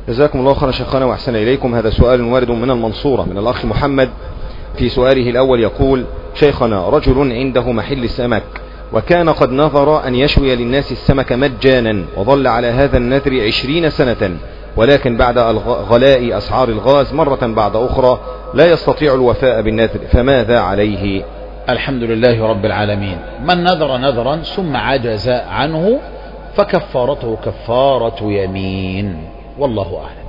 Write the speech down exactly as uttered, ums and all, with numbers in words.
جزاكم الله خيرا شيخنا وأحسن إليكم. هذا سؤال وارد من المنصورة من الأخ محمد. في سؤاله الأول يقول: شيخنا، رجل عنده محل سمك وكان قد نظر أن يشوي للناس السمك مجانا، وظل على هذا النذر عشرين سنة، ولكن بعد غلاء أسعار الغاز مرة بعد أخرى لا يستطيع الوفاء بالنذر، فماذا عليه؟ الحمد لله رب العالمين. من نذر نذرا ثم عجز عنه فكفارته كفارة يمين، والله أعلم.